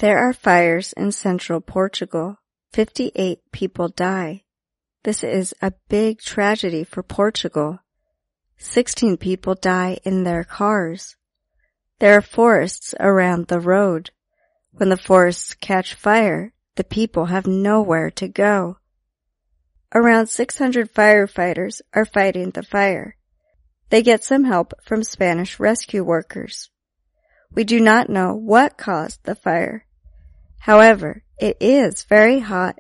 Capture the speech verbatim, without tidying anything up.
There are fires in central Portugal. fifty-eight people die. This is a big tragedy for Portugal. sixteen people die in their cars. There are forests around the road. When the forests catch fire, the people have nowhere to go. Around six hundred firefighters are fighting the fire. They get some help from Spanish rescue workers. We do not know what caused the fire. However, it is very hot